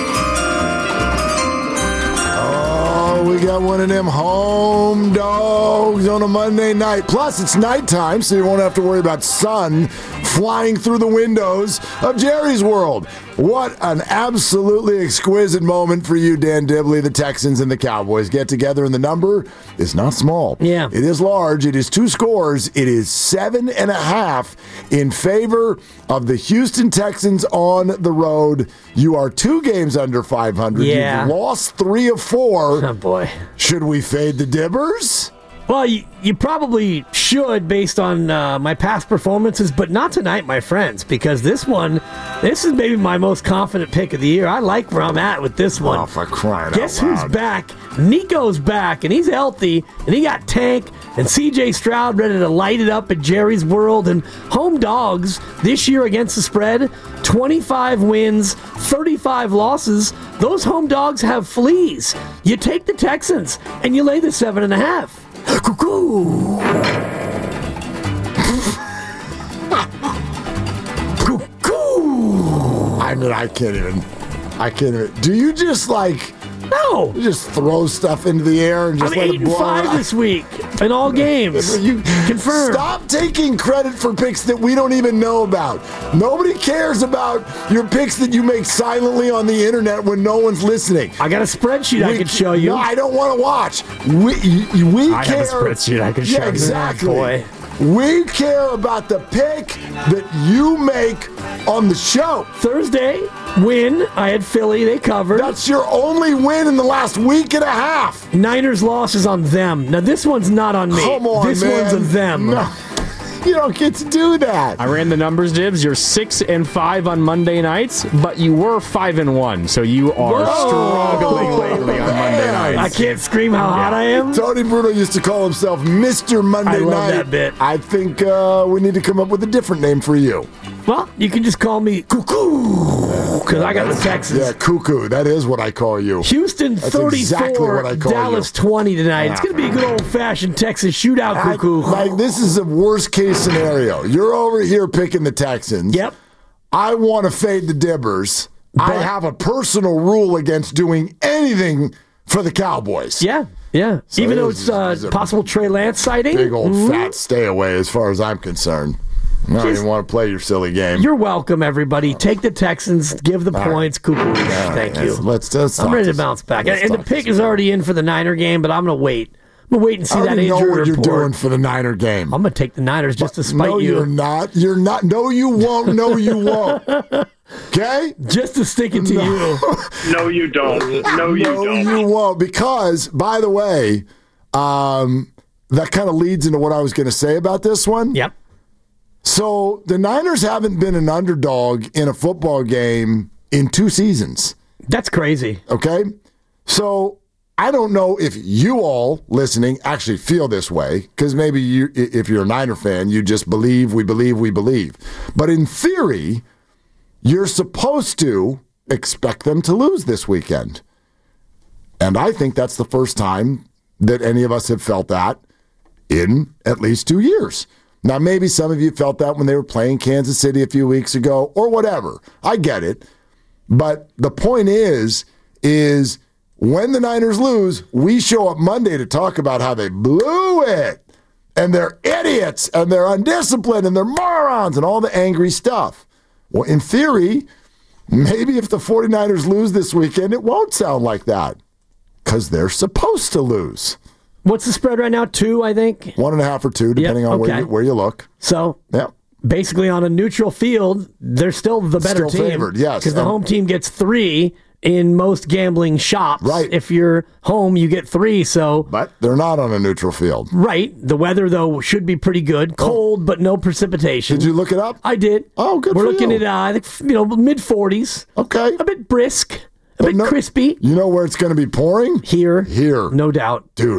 Oh, we got one of them home dogs on a Monday night. Plus, it's nighttime, so you won't have to worry about sun flying through the windows of Jerry's world. What an absolutely exquisite moment for you, Dan Dibley. The Texans and the Cowboys get together, and the number is not small. Yeah. It is large. It is two scores. It is seven and a half in favor of the Houston Texans on the road. You are two games under five hundred. Yeah. You've lost three of four. Oh, boy. Should we fade the Dibbers? Well, you, you probably should based on uh, my past performances, but not tonight, my friends, because this one, this is maybe my most confident pick of the year. I like where I'm at with this one. Oh, for crying Guess out loud. who's back? Nico's back, and he's healthy, and he got Tank and C J Stroud ready to light it up at Jerry's World. And home dogs this year against the spread, twenty-five wins, thirty-five losses. Those home dogs have fleas. You take the Texans, and you lay the seven and a half. Cuckoo! Cuckoo! I mean, I can't even. I can't even. Do you just like. No. You just throw stuff into the air and just I'm let eight it and blow five out? this week in all games. You Confirmed. Stop taking credit for picks that we don't even know about. Nobody cares about your picks that you make silently on the internet when no one's listening. I got a spreadsheet we, I can show you. No, I don't want to watch. We, we I care. have a spreadsheet I can show yeah, you. exactly. Boy. We care about the pick that you make on the show. Thursday, win. I had Philly. They covered. That's your only win in the last week and a half. Niners loss is on them. Now, this one's not on me. Come on, this man. ones on them. No. You don't get to do that. I ran the numbers, Dibs. You're six and five on Monday nights, but you were five and one, so you are Whoa. struggling lately on Monday nights. I can't scream how hot I am. Tony Bruno used to call himself Mister Monday I love Night. that bit. I think uh, we need to come up with a different name for you. Well, you can just call me Cuckoo, because I got the Texans. Yeah, Cuckoo. That is what I call you. Houston That's thirty-four, exactly what I call Dallas you. twenty tonight. It's going to be a good old-fashioned Texas shootout, I- Cuckoo. like, this is a worst-case scenario. You're over here picking the Texans. Yep. I want to fade the Dibbers. I But- have a personal rule against doing anything for the Cowboys. Yeah, yeah. So Even though this it's uh, is a possible Trey Lance sighting. Big old Mhm. fat stay away as far as I'm concerned. I don't Just- even want to play your silly game. You're welcome, everybody. Take the Texans. Give the All right. points. Cuckoo. All right, Thank let's- you. Let's, let's I'm talk ready to this- bounce back. let's And the talk pick this. is already in for the Niner game, but I'm going to wait. I'm going to wait and see I that already injury know what report. you're doing for the Niner game. I'm going to take the Niners just to spite no, you. you're not. You're not. No, you won't. No, you won't. Okay? Just to stick it to No. you. No, you don't. No, you no, don't. you won't. Because, by the way, um, that kind of leads into what I was going to say about this one. Yep. So the Niners haven't been an underdog in a football game in two seasons. That's crazy. Okay? So I don't know if you all listening actually feel this way, because maybe you, if you're a Niner fan, you just believe, we believe, we believe. But in theory, you're supposed to expect them to lose this weekend. And I think that's the first time that any of us have felt that in at least two years. Now, maybe some of you felt that when they were playing Kansas City a few weeks ago or whatever. I get it. But the point is, is when the Niners lose, we show up Monday to talk about how they blew it and they're idiots and they're undisciplined and they're morons and all the angry stuff. Well, in theory, maybe if the 49ers lose this weekend, it won't sound like that because they're supposed to lose. What's the spread right now? Two, I think. One and a half or two, depending Yep, on where okay. you, where you look. So, Yeah. basically on a neutral field, they're still the better Still team. favored, yes. Because the And- home team gets three in most gambling shops. Right. If you're home, you get three. So, But they're not on a neutral field. right. The weather, though, should be pretty good. Cold, but no precipitation. Did you look it up? I did. Oh, good We're for looking you. at, uh, I think, you know, mid forties. Okay. A bit brisk. A But bit no- crispy. You know where it's going to be pouring? Here. Here. No doubt. Dude,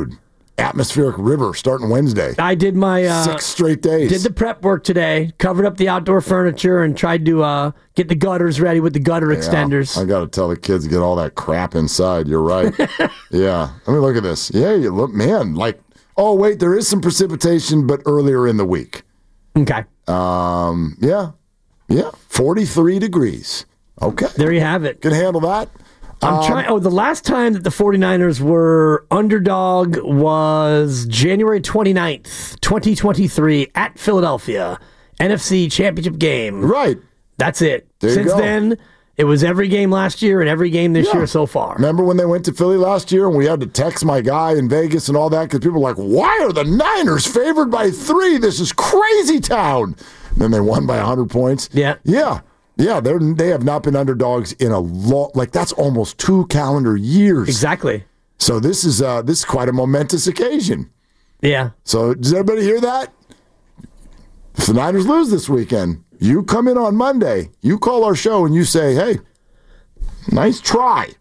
atmospheric river starting Wednesday. I did my uh, six straight days. Did the prep work today. Covered up the outdoor furniture and tried to uh, get the gutters ready with the gutter Yeah, extenders. I got to tell the kids to get all that crap inside. You're right. Yeah. Let me look at this. Yeah, you look, man. Like, oh wait, there is some precipitation, but earlier in the week. Okay. Um. Yeah. Yeah. forty-three degrees. Okay. There you have it. Can handle that. I'm Um, trying. Oh, the last time that the 49ers were underdog was January twenty-ninth, twenty twenty-three at Philadelphia. N F C Championship game. Right. That's it. There you Since go. then, it was every game last year and every game this Yeah. year so far. Remember when they went to Philly last year and we had to text my guy in Vegas and all that because people were like, why are the Niners favored by three? This is crazy town. And then they won by one hundred points. Yeah. Yeah. Yeah, they're, they have not been underdogs in a lot. Like, that's almost two calendar years. Exactly. So this is uh, this is quite a momentous occasion. Yeah. So does everybody hear that? If the Niners lose this weekend, you come in on Monday, you call our show and you say, hey, nice try.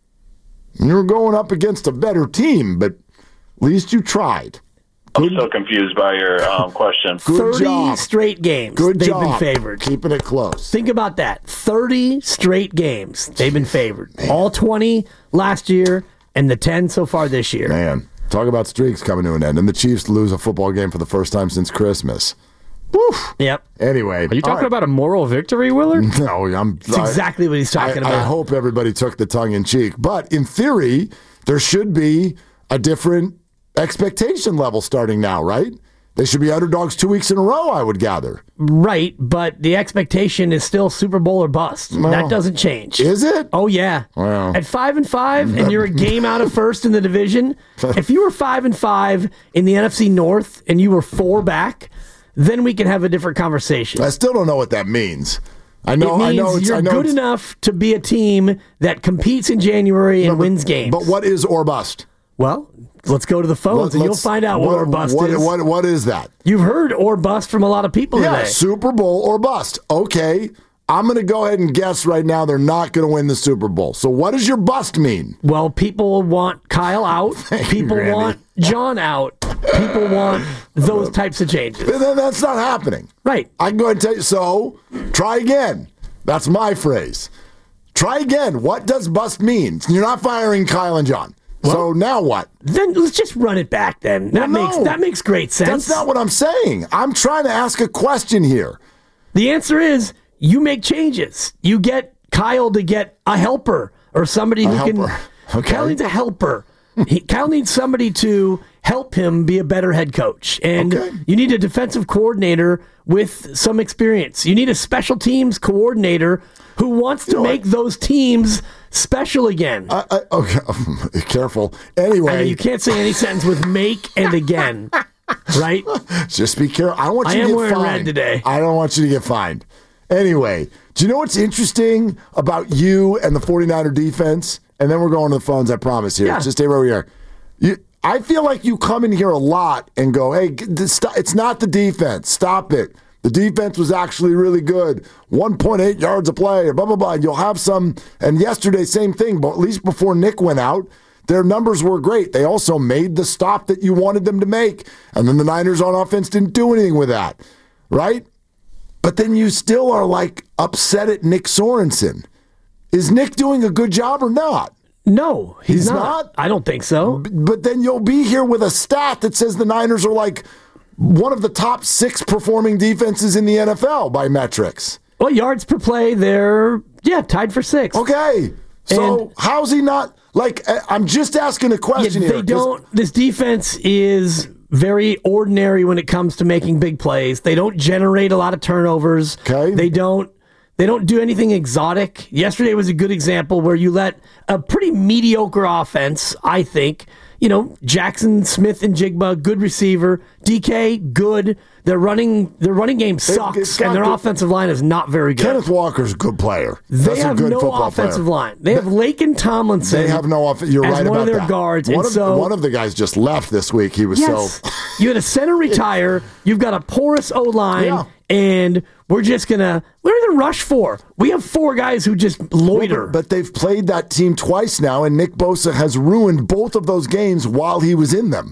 You're going up against a better team, but at least you tried. I'm so confused by your um, question. Good thirty job. straight games. Good they've job. been favored. Keeping it close. Think about that. thirty straight games. They've been favored. All twenty last year and the ten so far this year. Man, talk about streaks coming to an end. And the Chiefs lose a football game for the first time since Christmas. Woof. Yep. Anyway. Are you talking about a moral victory, Willard? No, I'm. That's exactly what he's talking I, about. I hope everybody took the tongue in cheek. But in theory, there should be a different expectation level starting now, right? They should be underdogs two weeks in a row, I would gather. Right, but the expectation is still Super Bowl or bust. No. That doesn't change. Is it? Oh yeah. Wow. At five and five, and you're a game out of first in the division. If you were five and five in the N F C North, and you were four back, then we can have a different conversation. I still don't know what that means. I know. It means I know. It's, you're I know good it's, enough to be a team that competes in January and No, but- wins games. But what is or bust? Well, let's go to the phones Let- and you'll let's- find out what, what or bust what, is. What, what is that? You've heard or bust from a lot of people Yeah, today. Super Bowl or bust. Okay, I'm going to go ahead and guess right now they're not going to win the Super Bowl. So what does your bust mean? Well, people want Kyle out. People Randy. want John out. People want those types of changes. But then that's not happening. Right. I can go ahead and tell you. So try again. That's my phrase. Try again. What does bust mean? You're not firing Kyle and John. So now what? Then let's just run it back. Then that Well, makes no. that makes great sense. That's not what I'm saying. I'm trying to ask a question here. The answer is you make changes. You get Kyle to get a helper or somebody A who helper. can. Okay. Kyle needs a helper. he, Kyle needs somebody to help him be a better head coach. And Okay. you need a defensive coordinator with some experience. You need a special teams coordinator who wants to You know make what? those teams special again. I, I, okay, careful. Anyway, I mean, you can't say any sentence with make and again, right? just be careful. I don't want I you am to get wearing fined red today. I don't want you to get fined. Anyway, do you know what's interesting about you and the 49er defense? And then we're going to the phones, I promise here. Yeah. Just stay right over here. You, I feel like you come in here a lot and go, hey, g- this, st- it's not the defense. Stop it. The defense was actually really good. one point eight yards a play, or blah, blah, blah. And you'll have some. And yesterday, same thing. But at least before Nick went out, their numbers were great. They also made the stop that you wanted them to make. And then the Niners on offense didn't do anything with that. Right? But then you still are like upset at Nick Sorensen. Is Nick doing a good job or not? No, he's, He's not. not? I don't think so. But then you'll be here with a stat that says the Niners are like one of the top six performing defenses in the N F L by metrics. Well, yards per play, they're, yeah, tied for sixth. Okay. So And- how's he not? Like, I- I'm just asking a Yeah, question they here. 'cause- don't. This defense is very ordinary when it comes to making big plays. They don't generate a lot of turnovers. Okay. They don't. They don't do anything exotic. Yesterday was a good example where you let a pretty mediocre offense, I think. You know, Jackson, Smith, and Jigba, good receiver. D K, good. Their running, their running game sucks, Scott, and their the- offensive line is not very good. Kenneth Walker's a good player. They That's a have good no football offensive player. line. They have Laken Tomlinson. They have no offense. You're as right one about of their that. guards, One and of, so one of the guys just left this week. He was yes, so. you had a center retire. You've got a porous O line, Yeah. and we're just gonna what are we gonna rush for? We have four guys who just loiter. But they've played that team twice now, and Nick Bosa has ruined both of those games while he was in them.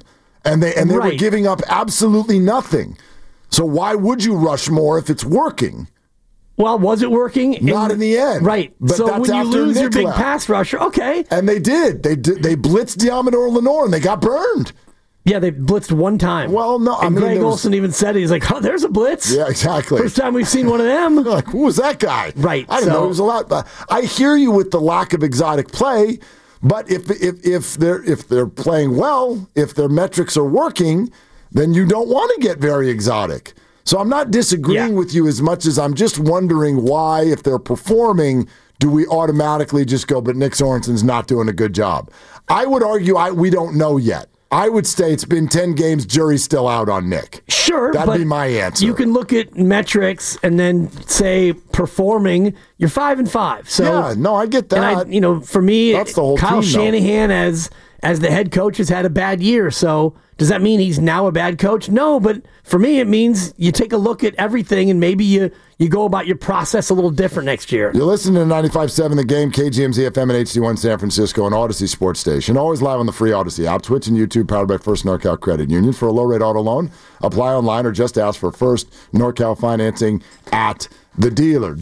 And they and they Right. were giving up absolutely nothing. So why would you rush more if it's working? Well, was it working? Not in, in the end. Right. But so that's when you after lose Nick your big left. pass rusher, okay. And they did. They did. They blitzed Diamador Lenore and they got burned. Yeah, they blitzed one time. Well, no. And I mean, Greg was, Olson even said, he's like, oh, there's a blitz. Yeah, exactly. First time we've seen one of them. Like, who was that guy? Right. I didn't so, know he was a lot. But I hear you with the lack of exotic play, but if if if they're if they're playing well, if their metrics are working, then you don't want to get very exotic. So I'm not disagreeing Yeah. with you as much as I'm just wondering why, if they're performing, do we automatically just go, but Nick Sorensen's not doing a good job? I would argue I we don't know yet. I would say it's been ten games, jury's still out on Nick. Sure. That'd but be my answer. You can look at metrics and then say performing, you're five and five. So yeah, no, I get that. And I, you know, for me, That's the whole Kyle team, though. Shanahan as as the head coach has had a bad year. So does that mean he's now a bad coach? No, but for me, it means you take a look at everything and maybe you you go about your process a little different next year. You're listening to ninety-five point seven The Game, K G M Z F M and H D one San Francisco, and Odyssey Sports Station. Always live on the free Odyssey app, Twitch and YouTube, powered by First NorCal Credit Union. For a low-rate auto loan, apply online or just ask for First NorCal Financing at the dealer.